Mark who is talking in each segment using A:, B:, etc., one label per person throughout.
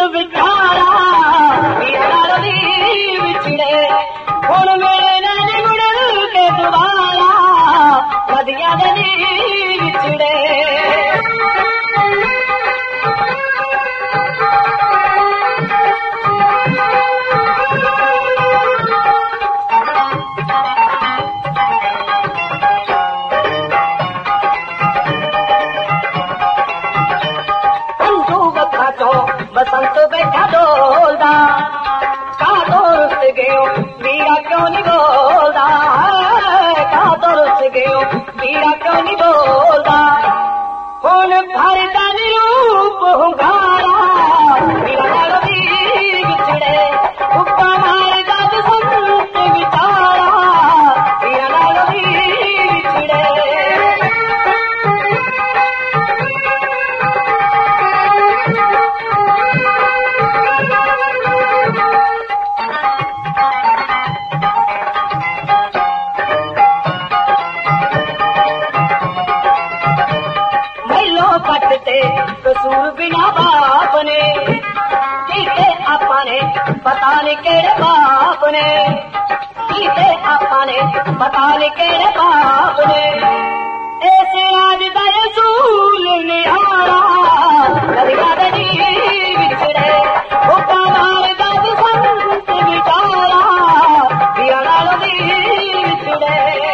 A: विचारा विछड़े हुण मेरे न मुड़ के दुबारा वधिया दी विछड़े बसंत बैठा डोलदा का तो रुस गयो वीरा क्यों नहीं बोलदा का तो रुस गयो वीरा क्यों नहीं बोलदा हुण भरदा रूप हुंगारा वीरा नाल वी विछड़े हुक्का मारदा बसंत विचारा वीरा नाल वी विछड़े पटते कसूर बिना बाप ने कीते आपा ने पता नहीं केड़े बाप ने कीते आपा ने पता नहीं केड़े बाप ने ऐसे आज दरसूल निहारा कलिया दी विछड़े हुक्का मारदा बसंत विचारा वीरा नाल दी विछड़े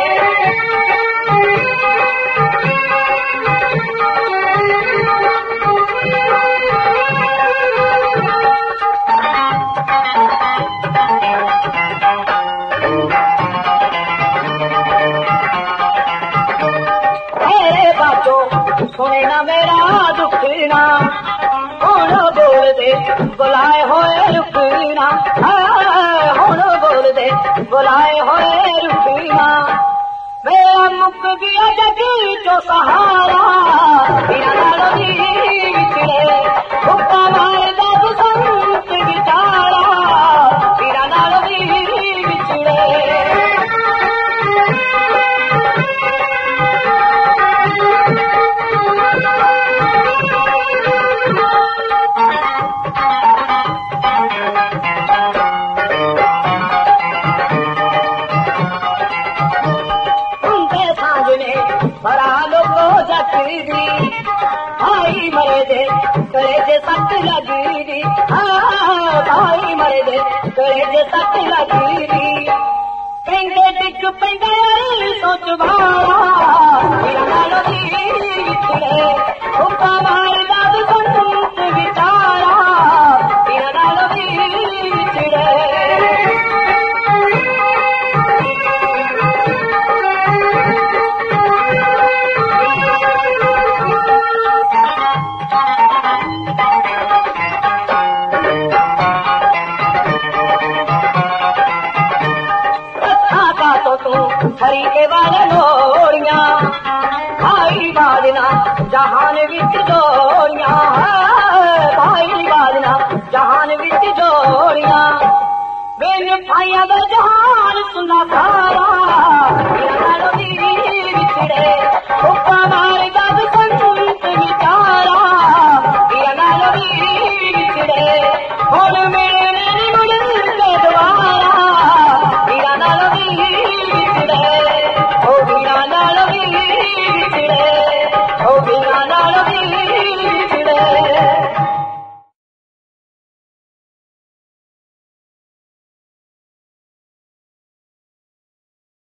A: सुने ना मेरा दुखना हुण बोल दे बुलाए होए रुकना हुण बोल दे बुलाए होए रुकना मेरा मुक गया जगी जो सहारा वीरा नाल वी विछड़े हुक्का मारदा बसंत विचारा वीरा नाल वी विछड़े भाई मरे दे करे जे सट लगी दी भाई मरे दे करे जे सट लगी दी कहंदे डिग पैंदा सोच भारा वीरा नाल वी विछड़े हुक्का मारदा बसंत विचारा वीरा नाल वी विछड़े हरी के वाले लोरिया भाई बाजना जहान विच जोड़िया भाई बाजना जहान विच जोड़िया बिन भाइया दा जहान सुना सारा वीरा नाल वी विछड़े हुक्का मारदा बसंत विचारा वीरा नाल वी विछड़े हुण